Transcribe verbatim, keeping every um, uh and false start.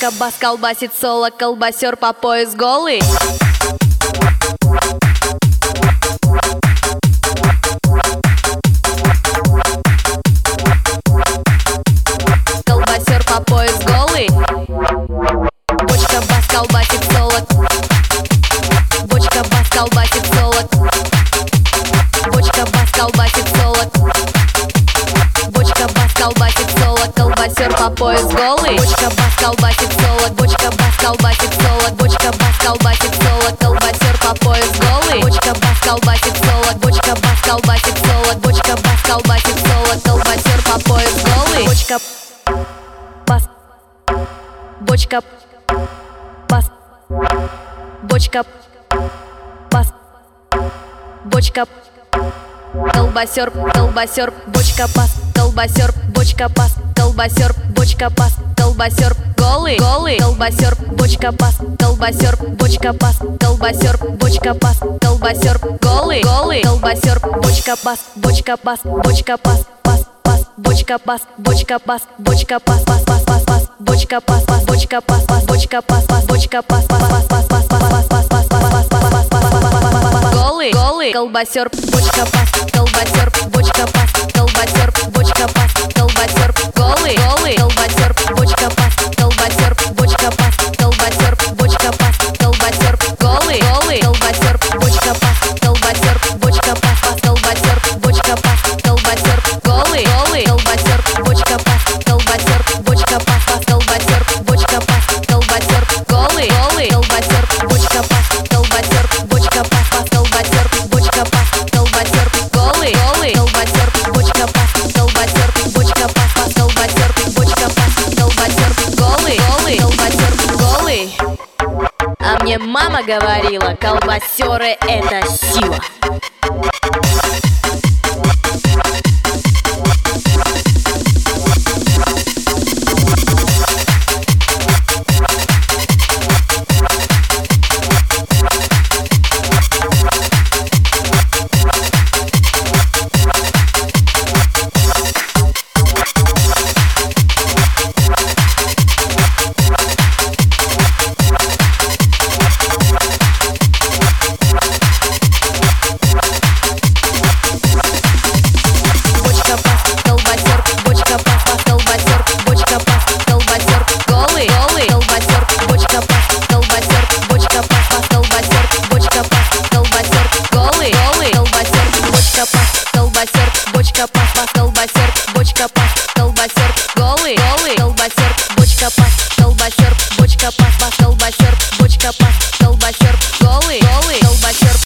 Бочка, бас, колбасит соло, колбасер по пояс голый. Колбасер по пояс голый. Бочка, бас, колбасит соло. Бочка, бас, колбасит соло. Бочка, бас, колбасит соло. Бочка, бас, колбасит соло, колбасер по пояс голый. Бочка, бас, колбасит соло. Бочка, бас, колбасит соло. Бочка, бас, колбасит соло, колбасер по пояс голый. Бочка, бас, колбасит соло. Бочка, бас, колбасит соло. Бочка, бас, колбасит соло, колбасер по пояс голый. Бочка, бас, бочка, бас, бочка, бас, бочка, колбасер, колбасер, бочка, бас, колбасер, бочка, бас, колбасер, бочка, бас, колбасер, голый, голый, колбасер, бочка, бас, колбасер, бочка, бас, колбасер, бочка, бас, колбасер, голый, голый, колбасер, бочка, бас, бочка, бас, бочка, бас, бас, бас, бочка, бас, бочка, бас, бочка, бас, бас, бас, бас, бас, бочка, бас, бас, бочка, бас, бас, бочка, бас, бас, бочка, бас, бас, бас, бас, бас, бас, бас, бас, бас, бас, бас, бас, голый, голый, колбасер, бочка, бас, колбасер, бочка, бас, колбасер, бочка, бас, колбасер, голый, голый, колбасер, бочка, бас, колбасер, бочка, бас, колбасер, бочка, бас, колбасер, голый, голый, колбасер, бочка, бас, колбасер, бочка, бас, бас, колбасер, бочка, бас, колбасер, голый, голый, колбасер, бочка, бас, колбасер, бочка, бас, бас, колбасер, бочка, бас, колбасер, голый, голый, колбасер, бочка, бас, колбасер, бочка, бас, бас, колбасер, бочка, бас, колбасер, голый, голый, колбасер, бочка, бас, колбасер, бочка, бас, бас, колбасер, бочка, бас, колбасер, голый, голый, колбасер, голый. А мне мама говорила, колбасеры это сила. Бочка, пас, пас, колбасер, бочка, пас, колбасер, голый, голый, колбасер, бочка, пас, колбасер, бочка, пас, пас, колбасер, бочка, пас.